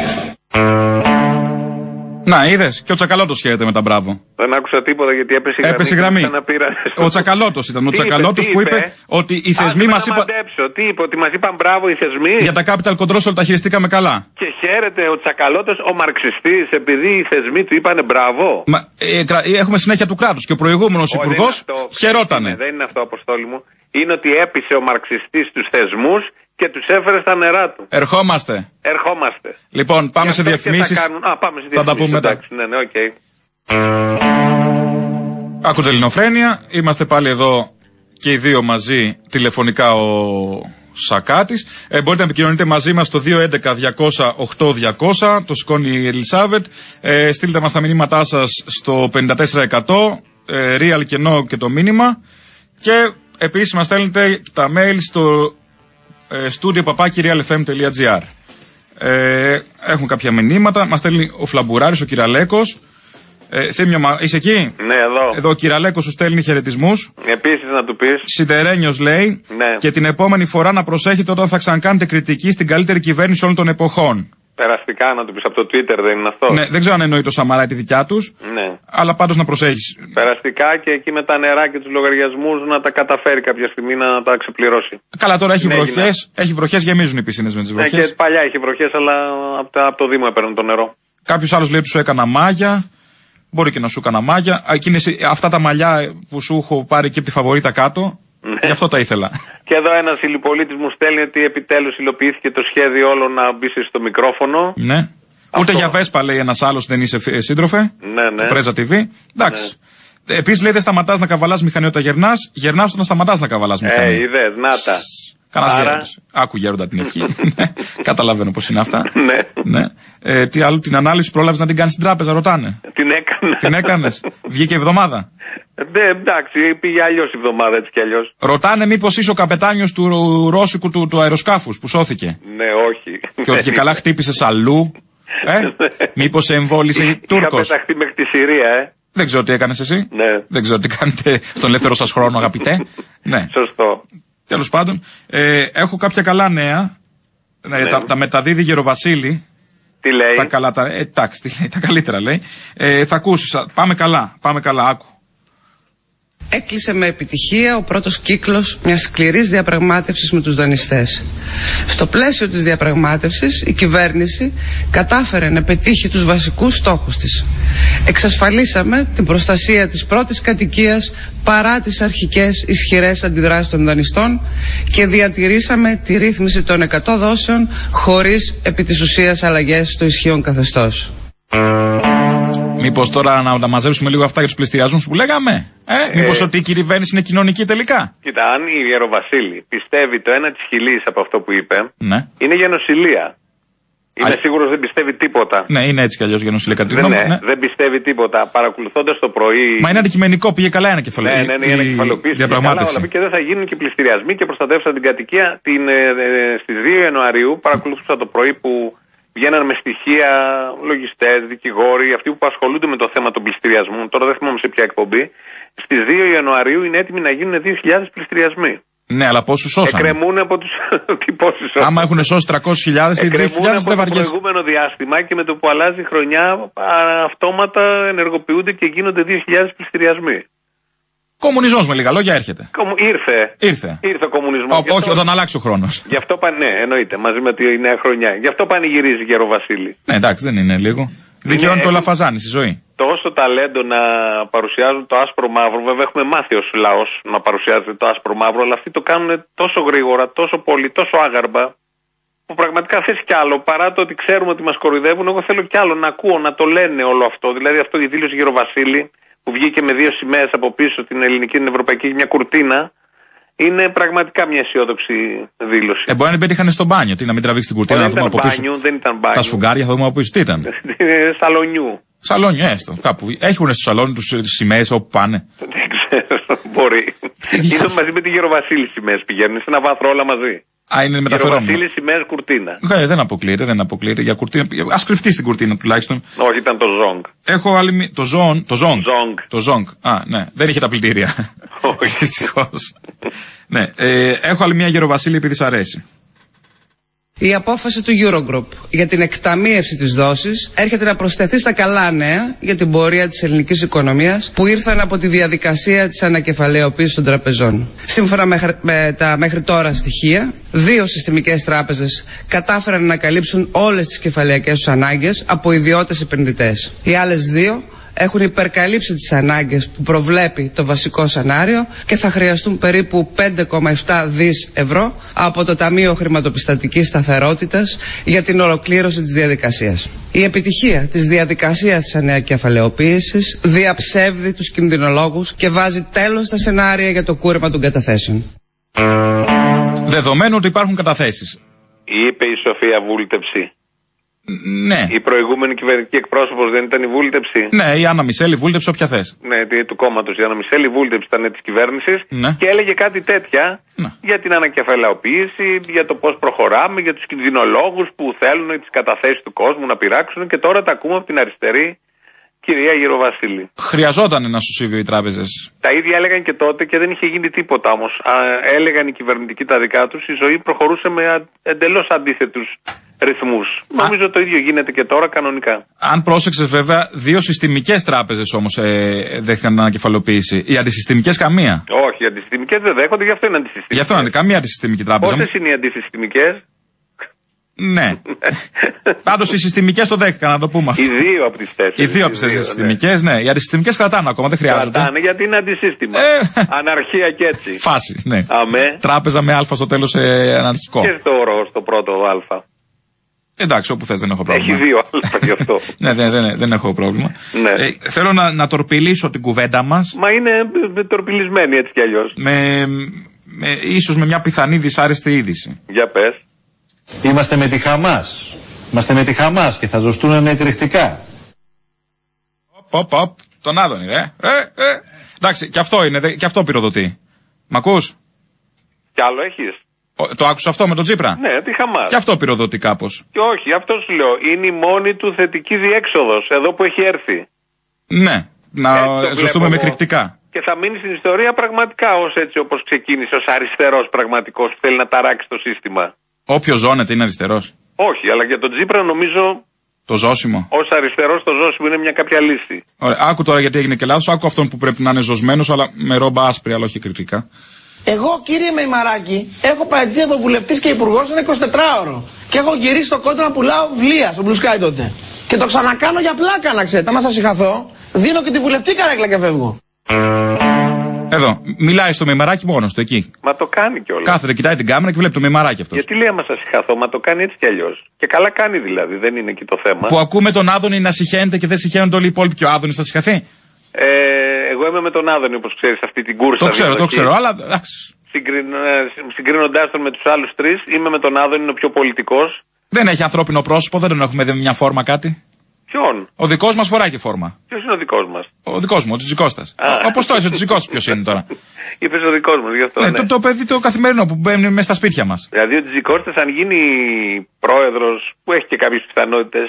Speaker 3: Να, είδες, και ο Τσακαλώτος χαίρεται με τα μπράβο.
Speaker 4: Δεν άκουσα τίποτα γιατί έπεσε η
Speaker 3: γραμμή. Ο Τσακαλώτος ήταν. Ο Τσακαλώτος που είπε ότι οι θεσμοί μας είπαν.
Speaker 4: Τι είπε, ότι μας είπαν μπράβο οι θεσμοί.
Speaker 3: Για τα capital controls όλα τα χειριστήκαμε καλά.
Speaker 4: Και χαίρεται ο Τσακαλώτος, ο μαρξιστής, επειδή οι θεσμοί του είπανε μπράβο.
Speaker 3: Έχουμε συνέχεια του κράτους και ο προηγούμενος υπουργός χαιρότανε.
Speaker 4: Δεν είναι αυτό, Αποστόλη μου. Είναι ότι έπεισε ο μαρξιστής τους θεσμούς και τους έφερε στα νερά του.
Speaker 3: Ερχόμαστε. Λοιπόν, πάμε σε διαφημίσεις. Θα τα πούμε μετά.
Speaker 4: Ναι, okay.
Speaker 3: Άκουτε Ελληνοφρένεια. Είμαστε πάλι εδώ και οι δύο μαζί τηλεφωνικά ο Σακάτης. Μπορείτε να επικοινωνείτε μαζί μας στο 211-200-8200. Το σηκώνει η Ελισάβετ. Στείλτε μας τα μηνύματά σας στο 54%. Real κενό και το μήνυμα. Και Επίσης μας στέλνετε τα mail στο studio@realfm.gr. Έχουν κάποια μηνύματα. Μας στέλνει ο Φλαμπουράρης, ο Κυραλέκος. Θήμιο, είσαι εκεί?
Speaker 4: Ναι, εδώ.
Speaker 3: Εδώ ο Κυραλέκος σου στέλνει χαιρετισμούς.
Speaker 4: Επίσης να του πεις.
Speaker 3: Σιδερένιος λέει.
Speaker 4: Ναι.
Speaker 3: Και την επόμενη φορά να προσέχετε όταν θα ξανακάνετε κριτική στην καλύτερη κυβέρνηση όλων των εποχών.
Speaker 4: Περαστικά να του πεις από το Twitter, δεν είναι αυτό?
Speaker 3: Ναι, δεν ξέρω αν εννοεί το Σαμαρά τη δικιά τους.
Speaker 4: Ναι.
Speaker 3: Αλλά πάντως να προσέχεις.
Speaker 4: Περαστικά και εκεί με τα νερά και τους λογαριασμούς να τα καταφέρει κάποια στιγμή να τα ξεπληρώσει.
Speaker 3: Καλά, τώρα έχει βροχές, γεμίζουν οι πισίνες με τις βροχές.
Speaker 4: Ναι, και παλιά είχε βροχές, αλλά από το Δήμο έπαιρνε το νερό.
Speaker 3: Κάποιος άλλος λέει ότι σου έκανα μάγια. Μπορεί και να σου έκανα μάγια. Αυτά τα μαλλιά που σου έχω πάρει και από τη Φαβορίτα κάτω. Ναι. Γι' αυτό τα ήθελα. Και εδώ ένας ηλιπολίτης μου στέλνει ότι επιτέλους υλοποιήθηκε το σχέδιο όλο να μπει στο μικρόφωνο. Ναι. Αυτό... Ούτε για Βέσπα λέει ένας άλλος δεν είσαι σύντροφε. Ναι. Πρέζα TV. Εντάξει. Ναι. Επίσης λέει δεν σταματάς να καβαλάς μηχανή όταν γερνάς. Γερνάς όταν σταματάς να καβαλάς μηχανή.
Speaker 4: Είδες, να τα.
Speaker 3: Κανάς γέροντας. Άκου γέροντα την ευχή. Καταλαβαίνω πώς είναι αυτά. Ναι. Τι άλλο, την ανάλυση πρόλαβες να την κάνεις στην τράπεζα, ρωτάνε. Την έκανες. Βγήκε εβδομάδα. Εντάξει, πήγε αλλιώς η εβδομάδα, έτσι κι αλλιώς. Ρωτάνε μήπως είσαι ο καπετάνιος του ρώσικου του αεροσκάφους που σώθηκε. Ναι, όχι. Και ότι και καλά χτύπησες αλλού. Μήπως σε εμβόλησε Τούρκος. Είχα πεταχτεί μέχρι τη Συρία, Δεν ξέρω τι έκανες εσύ. Ναι. Δεν ξέρω τι κάνετε στον ελεύθερο σας χρόνο, αγαπητέ. Ναι. Σωστό. Τέλος πάντων, έχω κάποια καλά νέα. Τα μεταδίδει Γεροβασίλη. Τι λέει? Τα καλά, εντάξει, τι λέει, τα καλύτερα λέει. Θα ακούσεις, πάμε καλά, άκου.
Speaker 7: Έκλεισε με επιτυχία ο πρώτος κύκλος μιας σκληρής διαπραγμάτευσης με τους δανειστές. Στο πλαίσιο της διαπραγμάτευσης, η κυβέρνηση κατάφερε να πετύχει τους βασικούς στόχους της. Εξασφαλίσαμε την προστασία της πρώτης κατοικίας παρά τις αρχικές ισχυρές αντιδράσεις των δανειστών και διατηρήσαμε τη ρύθμιση των 100 δόσεων χωρίς επί της ουσίας αλλαγές στο ισχύον καθεστώς.
Speaker 3: Μήπως τώρα να τα μαζέψουμε λίγο αυτά για τους πληστηριασμούς που λέγαμε? Μήπως ότι η κυβέρνηση είναι κοινωνική τελικά?
Speaker 4: Κοίτα, αν η Γεροβασίλη πιστεύει το ένα της χιλής από αυτό που είπε, ναι, είναι γενοσυλία. Είμαι σίγουρος δεν πιστεύει τίποτα.
Speaker 3: Ναι, είναι έτσι κι αλλιώς γενοσυλία.
Speaker 4: Δεν πιστεύει τίποτα. Παρακολουθώντας το πρωί.
Speaker 3: Μα είναι αντικειμενικό, πήγε καλά ένα κεφαλαίο.
Speaker 4: Ναι, είναι κεφαλαιοποίηση. Και δεν θα γίνουν και πληστηριασμοί και προστατεύσαν την κατοικία. Στις 2 Ιανουαρίου παρακολουθούσα το πρωί που βγαίναν με στοιχεία λογιστές, δικηγόροι, αυτοί που ασχολούνται με το θέμα των πληστηριασμών. Τώρα δεν θυμάμαι σε ποια εκπομπή. Στις 2 Ιανουαρίου είναι έτοιμοι να γίνουν 2.000 πληστηριασμοί.
Speaker 3: Ναι, αλλά πόσους σώσαν?
Speaker 4: Εκκρεμούν από τους. Πόσους σώσαν?
Speaker 3: Άμα έχουν σώσει 300.000 ή 2.000 δεν βαριέσαι.
Speaker 4: Στο προηγούμενο διάστημα και με το που αλλάζει η χρονιά, αυτόματα ενεργοποιούνται και γίνονται 2.000 πληστηριασμοί.
Speaker 3: Κομμουνισμός με λίγα λόγια έρχεται.
Speaker 4: Ήρθε ο κομμουνισμός.
Speaker 3: Όχι, όταν αλλάξει ο χρόνος.
Speaker 4: Γι' αυτό ναι, εννοείται, μαζί με τη νέα χρονιά. Γι' αυτό πανηγυρίζει η Γεροβασίλη.
Speaker 3: Ναι, εντάξει, δεν είναι λίγο. Δικαιώνει το λαφαζάνι στη ζωή.
Speaker 4: Τόσο ταλέντο να παρουσιάζουν το άσπρο μαύρο. Βέβαια, έχουμε μάθει ως λαός να παρουσιάζεται το άσπρο μαύρο, αλλά αυτοί το κάνουν τόσο γρήγορα, τόσο πολύ, τόσο άγαρμα, που πραγματικά θες κι άλλο. Παρά το ότι ξέρουμε ότι μας κοροϊδεύουν, εγώ θέλω κι άλλο να ακούω, να το λένε όλο αυτό. Δηλαδή, αυτό η δήλωση Γεροβασίλη, που βγήκε με 2 σημαίες από πίσω, την ελληνική, την ευρωπαϊκή και μια κουρτίνα, είναι πραγματικά μια αισιόδοξη δήλωση.
Speaker 3: Μπορεί να την πέτυχαν στο μπάνιο, τι να μην τραβήξει την κουρτίνα, να δούμε από πίσω.
Speaker 4: Δεν ήταν μπάνιο.
Speaker 3: Τα σφουγγάρια θα δούμε από πίσω, τι ήταν.
Speaker 4: Σαλονιού.
Speaker 3: Σαλόνιο, έστω. Κάπου. Έχουν στο σαλόνι τους σημαίες όπου πάνε.
Speaker 4: Δεν ξέρω, μπορεί. Ίσως μαζί με τη Γεροβασίλη σημαίες πηγαίνουν, σε ένα βάθρο όλα μαζί.
Speaker 3: Είναι μεταφερόμενο.
Speaker 4: Γεροβασίλη σημαίες κουρτίνα.
Speaker 3: Δεν αποκλείεται. Για κουρτίνα. Ας κρυφτεί στην κουρτίνα τουλάχιστον.
Speaker 4: Όχι, ήταν το Ζόγκ.
Speaker 3: Έχω άλλη. Το Ζόγκ. Ναι. Δεν είχε τα πλυντήρια. Όχι. Δυστυχώς. Ναι. Έχω άλλη μια Γεροβασίλη επειδή σ' αρέσει.
Speaker 7: Η απόφαση του Eurogroup για την εκταμείευση της δόσης έρχεται να προσθεθεί στα καλά νέα για την πορεία της ελληνικής οικονομίας που ήρθαν από τη διαδικασία της ανακεφαλαιοποίησης των τραπεζών. Σύμφωνα με τα μέχρι τώρα στοιχεία, 2 συστημικές τράπεζες κατάφεραν να καλύψουν όλες τις κεφαλαιακές τους ανάγκες από ιδιώτες επενδυτές. Οι άλλες 2 έχουν υπερκαλύψει τις ανάγκες που προβλέπει το βασικό σενάριο και θα χρειαστούν περίπου 5,7 δις ευρώ από το Ταμείο Χρηματοπιστωτικής Σταθερότητας για την ολοκλήρωση της διαδικασίας. Η επιτυχία της διαδικασίας της ανακεφαλαιοποίησης διαψεύδει τους κινδυνολόγους και βάζει τέλος στα σενάρια για το κούρεμα των καταθέσεων.
Speaker 3: Δεδομένου ότι υπάρχουν καταθέσεις.
Speaker 4: Είπε η Σοφία Βούλτεψη.
Speaker 3: Ναι.
Speaker 4: Η προηγούμενη κυβερνητική εκπρόσωπος δεν ήταν η βούλτεψη.
Speaker 3: Ναι, η Άννα Μισέλη βούλτεψε όποια θες.
Speaker 4: Ναι, του κόμματος. Η Άννα Μισέλη βούλτεψη ήταν της κυβέρνησης.
Speaker 3: Ναι.
Speaker 4: Και έλεγε κάτι τέτοια για την ανακεφαλαιοποίηση, για το πώς προχωράμε, για τους κινδυνολόγους που θέλουν τις καταθέσεις του κόσμου να πειράξουν. Και τώρα τα ακούμε από την αριστερή κυρία Γεροβασίλη.
Speaker 3: Χρειαζόταν ένα σωσίβιο οι τράπεζες.
Speaker 4: Τα ίδια έλεγαν και τότε και δεν είχε γίνει τίποτα όμως. Έλεγαν οι κυβερνητικοί τα δικά τους, η ζωή προχωρούσε με εντελώς αντίθετους ρυθμούς. Νομίζω το ίδιο γίνεται και τώρα κανονικά.
Speaker 3: Αν πρόσεξες βέβαια, 2 συστημικές τράπεζες όμως δέχτηκαν την ανακεφαλοποίηση. Οι αντισυστημικές καμία.
Speaker 4: Όχι, οι αντισυστημικές δεν δέχονται, γι' αυτό είναι αντισυστημικές.
Speaker 3: Γι' αυτό είναι καμία αντισυστημική τράπεζα.
Speaker 4: Πόσες είναι οι αντισυστημικές?
Speaker 3: Ναι. Πάντως οι συστημικές το δέχτηκαν, να το πούμε αυτό.
Speaker 4: Οι 2 από τις 4.
Speaker 3: Οι 2 από τις 4 συστημικές, ναι. Οι αντισυστημικές κρατάνε ακόμα, δεν χρειάζονται.
Speaker 4: Κρατάνε γιατί είναι αντισύστημα. Αναρχία και έτσι.
Speaker 3: Φάση, ναι.
Speaker 4: Αμέ.
Speaker 3: Τράπεζα με αλφα στο τέλος αναρχικό.
Speaker 4: Και στο όρο, στο πρώτο αλφα.
Speaker 3: Εντάξει, όπου θες δεν έχω πρόβλημα.
Speaker 4: Έχει 2 αλφα γι' αυτό.
Speaker 3: Ναι, δεν έχω πρόβλημα.
Speaker 4: Ναι.
Speaker 3: Θέλω να τορπιλήσω την κουβέντα μας.
Speaker 4: Μα είναι τορπιλισμένη έτσι κι αλλιώς.
Speaker 3: Ίσως με μια πιθανή δυσάρεστη είδηση.
Speaker 4: Για πες.
Speaker 5: Είμαστε με τη Χαμάς. Είμαστε με τη Χαμάς και θα ζωστούν εκρηκτικά.
Speaker 3: Οπ, τον Άδωνη, ρε. Εντάξει, και αυτό πυροδοτεί. Μ' ακούς?
Speaker 4: Κι άλλο έχεις?
Speaker 3: Το άκουσα αυτό με τον Τσίπρα.
Speaker 4: Ναι, τη Χαμάς.
Speaker 3: Και αυτό πυροδοτεί κάπως.
Speaker 4: Και όχι, αυτό σου λέω. Είναι η μόνη του θετική διέξοδος εδώ που έχει έρθει.
Speaker 3: Ναι, να ζωστούμε με εκρηκτικά.
Speaker 4: Και θα μείνει στην ιστορία πραγματικά έτσι όπως ξεκίνησε, ως αριστερός πραγματικός που θέλει να ταράξει το σύστημα.
Speaker 3: Όποιος ζώνεται είναι αριστερός.
Speaker 4: Όχι, αλλά για τον Τσίπρα νομίζω.
Speaker 3: Το ζώσιμο.
Speaker 4: Ως αριστερός το ζώσιμο είναι μια κάποια λύση.
Speaker 3: Ωραία, άκου τώρα γιατί έγινε και λάθος. Άκου αυτόν που πρέπει να είναι ζωσμένος, αλλά με ρόμπα άσπρη, αλλά όχι κριτικά.
Speaker 8: Εγώ, κύριε Μεϊμαράκη, έχω παραιτηθεί από βουλευτής και υπουργός ένα 24ωρο. Και έχω γυρίσει στο κόντρο να πουλάω βιβλία στο Blue Sky τότε. Και το ξανακάνω για πλάκα, να ξέρετε. Άμα σας συγχαθώ, δίνω και τη βουλευτή καρέκλα και φεύγω.
Speaker 3: Εδώ, μιλάει στο Μεϊμαράκη μόνος του εκεί.
Speaker 4: Μα το κάνει κιόλας.
Speaker 3: Κάθεται, κοιτάει την κάμερα και βλέπει το Μεϊμαράκη αυτός.
Speaker 4: Γιατί λέει άμα σας συγχαθώ, μα το κάνει έτσι κι αλλιώς. Και καλά κάνει δηλαδή, δεν είναι εκεί το θέμα.
Speaker 3: Που ακούμε τον Άδωνη να συχαίνεται και δεν συχαίνονται όλοι οι υπόλοιποι και ο Άδωνης θα συγχαθεί.
Speaker 4: Εγώ είμαι με τον Άδωνη, όπως ξέρεις, αυτή την κούρσα.
Speaker 3: Το ξέρω, αλλά εντάξει.
Speaker 4: Συγκρίνοντάς τον με τους άλλους 3, είμαι με τον Άδωνη, είναι ο πιο πολιτικός.
Speaker 3: Δεν έχει ανθρώπινο πρόσωπο, δεν τον έχουμε δει με μια φόρμα κάτι.
Speaker 4: Ποιον?
Speaker 3: Ο δικός μας φοράει και φόρμα.
Speaker 4: Ποιος είναι ο δικός μας?
Speaker 3: Ο δικός μου, ο Τζιτζικώστας. Όπως το είσαι, ο Τζιτζικώστας ποιος είναι τώρα?
Speaker 4: Είπες ο δικός μας, γι' αυτό.
Speaker 3: Ναι, το παιδί το καθημερινό που μπαίνει μέσα στα σπίτια μας.
Speaker 4: Δηλαδή ο Τζιτζικώστας, αν γίνει πρόεδρος, που έχει και κάποιες πιθανότητες,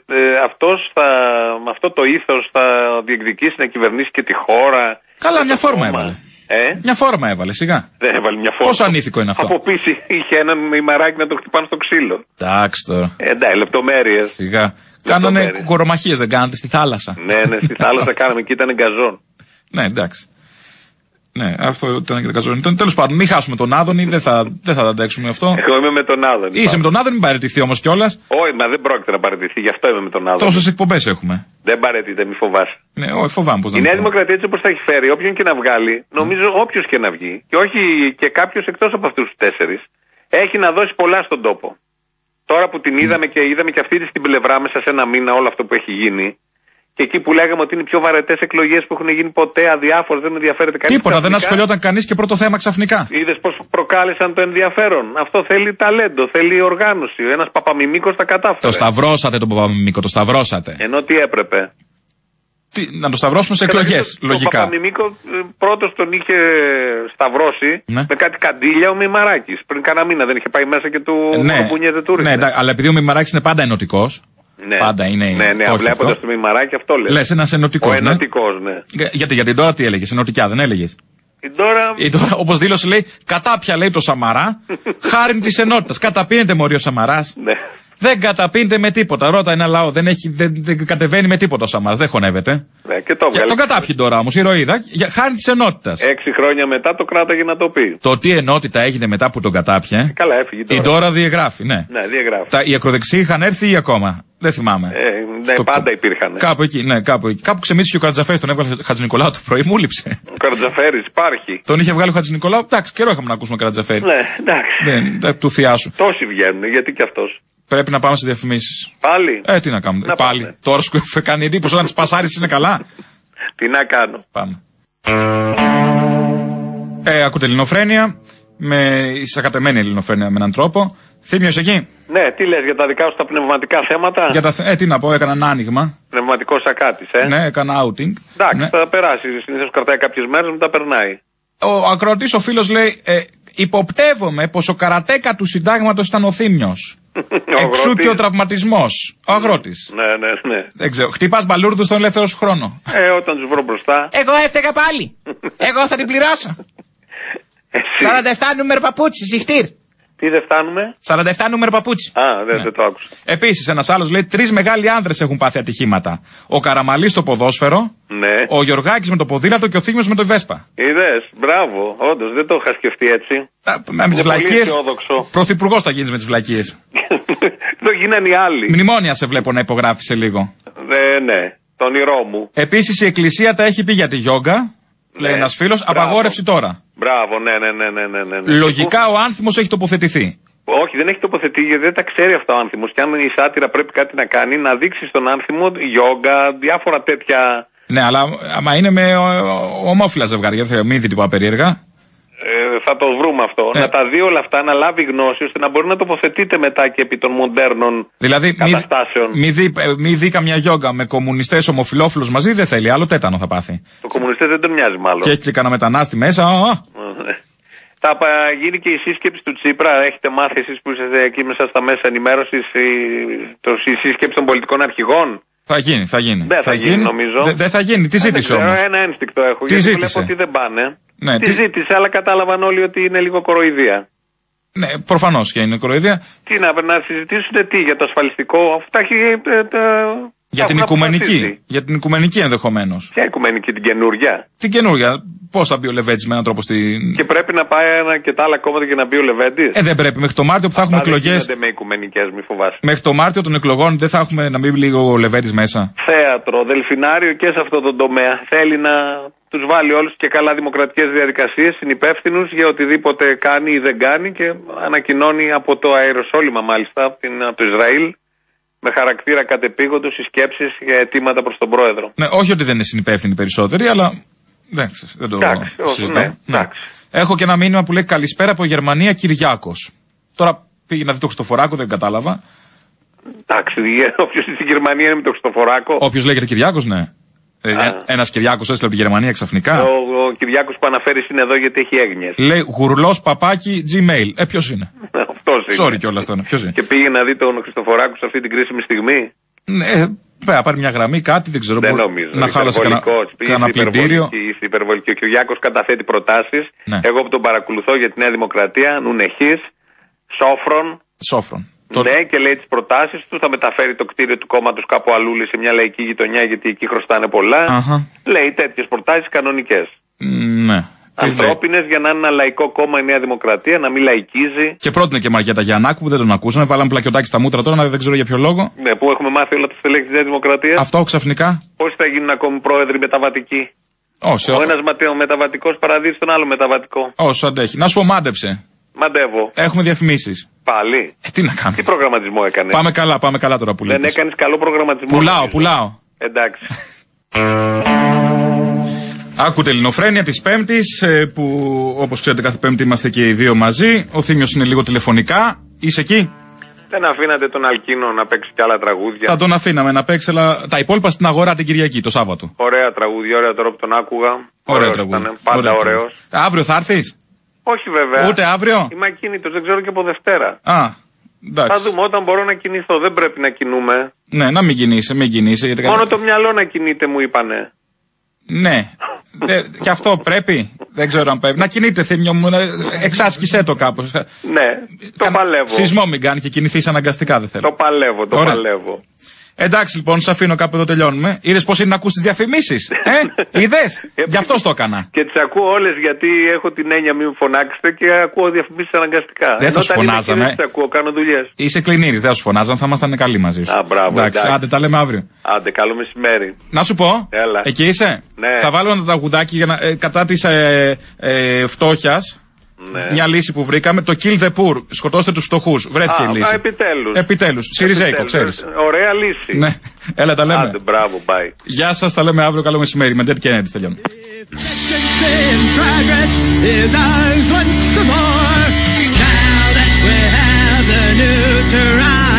Speaker 4: αυτός με αυτό το ήθος θα διεκδικήσει να κυβερνήσει και τη χώρα.
Speaker 3: Καλά, μια φόρμα έβαλε. Μια φόρμα έβαλε, σιγά.
Speaker 4: Δεν έβαλε μια φόρμα.
Speaker 3: Πόσο ανήθικο είναι αυτό?
Speaker 4: Από πίσω είχε έναν Μεϊμαράκη να το χτυπάνε στο ξύλο.
Speaker 3: Εντάξει τώρα.
Speaker 4: Εντάξει, λεπτομέρειες.
Speaker 3: Σιγά. Κάνανε κορομαχίες, δεν κάνατε στη θάλασσα?
Speaker 4: Ναι, στη θάλασσα κάναμε και ήταν γκαζόν.
Speaker 3: Ναι, εντάξει. Ναι, αυτό ήταν και γκαζόν. Τέλος πάντων, μην χάσουμε τον Άδωνη, δεν θα αντέξουμε αυτό.
Speaker 4: Εγώ είμαι με τον Άδωνη.
Speaker 3: Είσαι με τον Άδωνη, μην παραιτηθεί όμως κιόλας.
Speaker 4: Όχι, μα δεν πρόκειται να παραιτηθεί, γι' αυτό είμαι με τον Άδωνη.
Speaker 3: Τόσες εκπομπές έχουμε.
Speaker 4: Δεν παραιτείται, μη φοβάσαι.
Speaker 3: Ναι, όχι, φοβάμαι πως
Speaker 4: η Νέα Δημοκρατία έτσι όπως θα έχει φέρει, όποιον και να βγάλει, νομίζω όποιος και να βγει, και όχι και κάποιος εκτός από αυτούς τους 4, έχει να δώσει πολλά στον τόπο. Τώρα που την είδαμε και είδαμε και αυτή την πλευρά μέσα σε ένα μήνα όλο αυτό που έχει γίνει, και εκεί που λέγαμε ότι είναι οι πιο βαρετές εκλογές που έχουν γίνει ποτέ, αδιάφορες, δεν ενδιαφέρεται κανείς.
Speaker 3: Τίποτα, δεν ασχολιόταν κανείς και πρώτο θέμα ξαφνικά.
Speaker 4: Είδες πώς προκάλεσαν το ενδιαφέρον. Αυτό θέλει ταλέντο, θέλει οργάνωση. Ένας Παπαμιμίκος τα κατάφερε.
Speaker 3: Το σταυρώσατε τον Παπαμιμίκο, το σταυρώσατε.
Speaker 4: Ενώ τι έπρεπε?
Speaker 3: Να το σταυρώσουμε σε εκλογές, λογικά.
Speaker 4: Ο Παπαμιμίκο πρώτος τον είχε σταυρώσει με κάτι καντήλια ο Μεϊμαράκης. Πριν κάνα μήνα δεν είχε πάει μέσα και του μπουνιέται τούριστε.
Speaker 3: Ναι, αλλά επειδή ο Μεϊμαράκης είναι πάντα ενωτικός.
Speaker 4: Ναι.
Speaker 3: Πάντα είναι.
Speaker 4: Ναι, βλέποντας το Μεϊμαράκη αυτό λέει.
Speaker 3: Λες ένας ενωτικός.
Speaker 4: Ο ενωτικός, ναι.
Speaker 3: Γιατί τώρα τι έλεγες, ενωτικά δεν έλεγες?
Speaker 4: Η
Speaker 3: τώρα, όπως δήλωσε, λέει, κατάπια λέει το Σαμαρά, χάριν της ενότητας. Καταπίνεται μωρή ο Σαμαράς.
Speaker 4: Ναι.
Speaker 3: Δεν καταπίνεται με τίποτα. Ρώτα ένα λαό. Δεν κατεβαίνει με τίποτα ο Σαμαράς. Δεν χωνεύεται.
Speaker 4: Ναι, και τον
Speaker 3: κατάπιε τώρα όμως η ηρωίδα, χάρη της ενότητας.
Speaker 4: 6 χρόνια μετά το κράταγε να το πει.
Speaker 3: Το τι ενότητα έγινε μετά που τον κατάπιε.
Speaker 4: Καλά, έφυγε τώρα.
Speaker 3: Η τώρα διαγράφει, ναι.
Speaker 4: Ναι, διαγράφει.
Speaker 3: Οι ακροδεξιοί είχαν έρθει ή ακόμα? Δεν θυμάμαι.
Speaker 4: Ναι, πάντα υπήρχαν.
Speaker 3: Κάπου εκεί, ναι, κάπου εκεί. Κάπου ξεμίστηκε ο Καρατζαφέρης, τον έβγαλε ο Χατζηνικολάου το πρωί, μου λείψε.
Speaker 4: Ο Καρατζαφέρης υπάρχει.
Speaker 3: Τον είχε βγάλει ο Χατζηνικολάου. Εντάξει, καιρό είχαμε να ακούσουμε Καρατζαφέρη.
Speaker 4: Ναι, εντάξει.
Speaker 3: Του θειάσου.
Speaker 4: Τόσοι βγαίνουν, γιατί κι αυτός.
Speaker 3: Πρέπει να πάμε σε διαφημίσεις.
Speaker 4: Πάλι.
Speaker 3: Τι να κάνουμε. Πάλι. Τώρα σου κάνει εντύπωση όταν τις πασάρεις είναι καλά.
Speaker 4: Τι να κάνω.
Speaker 3: Πάμε. Ακούτε Ελληνοφρένεια. Με εισακατεμένη Ελληνοφρένεια με έναν τρόπο. Θήμιος εκεί.
Speaker 4: Ναι, τι λες για τα δικά σου τα πνευματικά θέματα?
Speaker 3: Για τα, τι να πω, έκανα ένα άνοιγμα.
Speaker 4: Πνευματικό σακάτης,
Speaker 3: Ναι, έκανα outing.
Speaker 4: Εντάξει,
Speaker 3: ναι.
Speaker 4: θα περάσει. Συνήθως κρατάει κάποιες μέρες, μετά περνάει.
Speaker 3: Ο ακροατής, ο φίλος λέει, υποπτεύομαι πως ο καρατέκα του συντάγματος ήταν ο Θήμιος. Εξού και ο τραυματισμός. Ο αγρότης.
Speaker 4: Ναι.
Speaker 3: Δεν ξέρω. Χτυπάς μπαλούρδους στον ελεύθερο σου χρόνο.
Speaker 4: Όταν τους βρω μπροστά.
Speaker 9: Εγώ έφταιγα πάλι. Εγώ θα την πληρώσω. 47 νούμερο παπούτσι, ζυχτήρ.
Speaker 4: Τι δεν φτάνουμε?
Speaker 9: 47 νούμερο παπούτσι.
Speaker 4: Δεν το άκουσα.
Speaker 3: Επίσης, ένας άλλος λέει: 3 μεγάλοι άνδρες έχουν πάθει ατυχήματα. Ο Καραμαλής στο ποδόσφαιρο, ο Γιωργάκης με το ποδήλατο και ο Θήμιος με το Βέσπα.
Speaker 4: Είδες, μπράβο, όντως δεν το είχα σκεφτεί έτσι.
Speaker 3: Με τις βλακίες. Πρωθυπουργός θα γίνεις με τις βλακίες.
Speaker 4: Το γίνανε οι άλλοι.
Speaker 3: Μνημόνια σε βλέπω να υπογράφει σε λίγο.
Speaker 4: Ναι, το όνειρό μου.
Speaker 3: Επίσης, η Εκκλησία τα έχει πει για τη γιόγκα. Λέει ένας φίλος, απαγόρευση τώρα.
Speaker 4: Μπράβο, ναι.
Speaker 3: Λογικά ο άνθιμος έχει τοποθετηθεί.
Speaker 4: Όχι, δεν έχει τοποθετηθεί γιατί δεν τα ξέρει αυτά ο άνθιμος. Και αν η σάτυρα πρέπει κάτι να κάνει, να δείξει στον άνθιμο γιόγκα, διάφορα τέτοια.
Speaker 3: Ναι, αλλά άμα είναι με ομόφυλα ζευγάρια, μην δει τίποτα περίεργα.
Speaker 4: Θα το βρούμε αυτό. Να τα δει όλα αυτά, να λάβει γνώση, ώστε να μπορεί να τοποθετείται μετά και επί των μοντέρνων καταστάσεων.
Speaker 3: Μη δει καμιά γιόγκα με κομμουνιστές ομοφυλόφιλους μαζί, δεν θέλει. Άλλο τέτανο θα πάθει.
Speaker 4: Το κομμουνιστές δεν τον μοιάζει μάλλον.
Speaker 3: Και έχει και κανένα μετανάστη μέσα.
Speaker 4: Θα γίνει και η σύσκεψη του Τσίπρα. Έχετε μάθει εσείς που είστε εκεί μέσα στα μέσα ενημέρωσης η σύσκεψη των πολιτικών αρχηγών?
Speaker 3: Θα γίνει.
Speaker 4: Δεν θα γίνει νομίζω.
Speaker 3: Δεν θα γίνει. Τι ζήτησε όμως?
Speaker 4: Ένα ένστικτο έχω.
Speaker 3: Τι
Speaker 4: γιατί
Speaker 3: ζήτησε?
Speaker 4: βλέπω ότι δεν πάνε.
Speaker 3: Ναι,
Speaker 4: τι ζήτησε, αλλά κατάλαβαν όλοι ότι είναι λίγο κοροϊδία.
Speaker 3: Ναι, προφανώς και είναι κοροϊδία.
Speaker 4: Τι να συζητήσουν για το ασφαλιστικό, αυτά έχει.
Speaker 3: Για την οικουμενική. Για την οικουμενική ενδεχομένως.
Speaker 4: Ποια οικουμενική, την καινούρια?
Speaker 3: Την καινούρια. Πώς θα μπει ο Λεβέντης με έναν τρόπο στην.
Speaker 4: Και πρέπει να πάει ένα και τα άλλα κόμματα και να μπει ο Λεβέντης.
Speaker 3: Δεν πρέπει. Μέχρι το Μάρτιο που θα έχουμε εκλογές.
Speaker 4: Δεν με οικουμενικές, μη φοβάσαι.
Speaker 3: Μέχρι το Μάρτιο των εκλογών δεν θα έχουμε να μπει λίγο ο Λεβέντης μέσα.
Speaker 4: Θέατρο, δελφινάριο και σε αυτό το τομέα. Θέλει να τους βάλει όλους και καλά δημοκρατικές διαδικασίες, συνυπεύθυνους για οτιδήποτε κάνει ή δεν κάνει και ανακοινώνει από το αεροσόλυμα μάλιστα, από το Ισραήλ. Με χαρακτήρα κατεπήγοντος συσκέψεις για αιτήματα προς τον πρόεδρο.
Speaker 3: Ναι, όχι ότι δεν είναι συνυπεύθυνοι περισσότεροι, αλλά. Δεν το συζητώ. Ναι. Έχω και ένα μήνυμα που λέει καλησπέρα από Γερμανία Κυριάκος. Τώρα πήγε να δει το Χριστοφοράκο, δεν κατάλαβα.
Speaker 4: Εντάξει, όποιος στη Γερμανία είναι με το Χριστοφοράκο.
Speaker 3: Όποιος λέγεται Κυριάκος, ναι. Ένας Κυριάκος έστειλε από τη Γερμανία ξαφνικά.
Speaker 4: Ο Κυριάκος που αναφέρει είναι εδώ γιατί έχει έγνοιες.
Speaker 3: Λέει γουρλός παπάκι Gmail. Ποιος είναι?
Speaker 4: Αυτός είναι.
Speaker 3: Sorry κιόλας τώρα. Ποιος είναι?
Speaker 4: Και πήγε να δει τον Χριστοφοράκο σε αυτή την κρίσιμη στιγμή.
Speaker 3: Ναι, πάρει μια γραμμή, κάτι, δεν ξέρω.
Speaker 4: Δεν νομίζω.
Speaker 3: Να χάλασε κανένα πλυντήριο.
Speaker 4: Είστε υπερβολική. Ο Κυριάκος καταθέτει προτάσεις.
Speaker 3: Ναι.
Speaker 4: Εγώ που τον παρακολουθώ για τη Νέα Δημοκρατία, νουνεχής, σόφρον. Ναι, και λέει τις προτάσεις του, θα μεταφέρει το κτίριο του κόμματος κάπου αλλού σε μια λαϊκή γειτονιά γιατί εκεί χρωστάνε πολλά. Λέει τέτοιες προτάσεις κανονικές.
Speaker 3: Ναι.
Speaker 4: Ανθρώπινες για να είναι ένα λαϊκό κόμμα η Νέα Δημοκρατία, να μην λαϊκίζει.
Speaker 3: Και πρότεινε και Μαριέτα Γιαννάκου που δεν τον ακούσαμε. Βάλαμε πλακιωτάκι στα μούτρα τώρα, δεν ξέρω για ποιο λόγο.
Speaker 4: Ναι, που έχουμε μάθει όλα τα στελέχη της Νέας Δημοκρατίας.
Speaker 3: Αυτό ξαφνικά.
Speaker 4: Πώς θα γίνουν ακόμη πρόεδροι μεταβατικοί? Ο ένας μεταβατικός παραδείγει τον άλλο μεταβατικό.
Speaker 3: Όσο αντέχει. Να σου πω, μάντεψε.
Speaker 4: Μαντεύω.
Speaker 3: Έχουμε διαφημίσεις.
Speaker 4: Πάλι.
Speaker 3: Τι να κάνουμε.
Speaker 4: Τι προγραμματισμό έκανες?
Speaker 3: Πάμε καλά τώρα που λέτε.
Speaker 4: Δεν έκανες καλό προγραμματισμό?
Speaker 3: Πουλάω.
Speaker 4: Εντάξει.
Speaker 3: Άκουτε Ελληνοφρένεια της Πέμπτης, που όπως ξέρετε κάθε Πέμπτη είμαστε και οι δύο μαζί. Ο Θήμιος είναι λίγο τηλεφωνικά. Είσαι εκεί?
Speaker 4: Δεν αφήνατε τον Αλκίνο να παίξει κι άλλα τραγούδια?
Speaker 3: Θα τον αφήναμε να παίξει, αλλά τα υπόλοιπα στην αγορά την Κυριακή, το Σάββατο.
Speaker 4: Ωραία τραγούδια, ωραία τώρα που τον άκουγα.
Speaker 3: Ωραία τραγούδια.
Speaker 4: Πάντα ωραίος.
Speaker 3: Αύριο θα έρθεις?
Speaker 4: Όχι βέβαια.
Speaker 3: Ούτε αύριο?
Speaker 4: Είμαι ακίνητος, δεν ξέρω και από Δευτέρα.
Speaker 3: Εντάξει.
Speaker 4: Θα δούμε όταν μπορώ να κινηθώ. Δεν πρέπει να κινούμε.
Speaker 3: Ναι, να μην κινείσαι. Γιατί
Speaker 4: μόνο το μυαλό να κινείται, μου είπανε.
Speaker 3: Ναι. Και αυτό πρέπει. Δεν ξέρω αν πρέπει. Να κινείται, Θήμιο μου. Εξάσκησέ το κάπως.
Speaker 4: Ναι, το παλεύω.
Speaker 3: Σεισμό μην κάνει και κινηθείς αναγκαστικά, δεν θέλω.
Speaker 4: Το παλεύω.
Speaker 3: Εντάξει λοιπόν, σας αφήνω κάπου εδώ, τελειώνουμε. Είδες πώς είναι να ακούς τις διαφημίσεις? Είδες? Γι' αυτό το έκανα.
Speaker 4: Και τις ακούω όλες γιατί έχω την έννοια μην φωνάξετε και ακούω διαφημίσεις αναγκαστικά.
Speaker 3: Δεν θα σου φωνάζαμε.
Speaker 4: Δεν τις ακούω, κάνω δουλειές.
Speaker 3: Είσαι κλινήρης, δεν θα σου φωνάζαν, θα ήμασταν καλοί μαζί σου.
Speaker 4: Μπράβο. Εντάξει,
Speaker 3: άντε τα λέμε αύριο.
Speaker 4: Άντε, καλό μεσημέρι.
Speaker 3: Να σου πω,
Speaker 4: έλα.
Speaker 3: Εκεί είσαι?
Speaker 4: Ναι.
Speaker 3: Θα βάλω ένα τραγουδάκι για κατά της φτώχειας.
Speaker 4: Ναι.
Speaker 3: Μια λύση που βρήκαμε, το Kill the Poor. Σκοτώστε τους φτωχούς. Βρέθηκε η λύση. Επιτέλους. Συριζέικο, ξέρεις.
Speaker 4: Ωραία λύση.
Speaker 3: Ναι, έλα τα λέμε.
Speaker 4: Άντε, μπράβο, bye.
Speaker 3: Γεια σας, τα λέμε αύριο. Καλό μεσημέρι. Με Dead Kennedy τελειώνω. Now that we have the new
Speaker 10: after I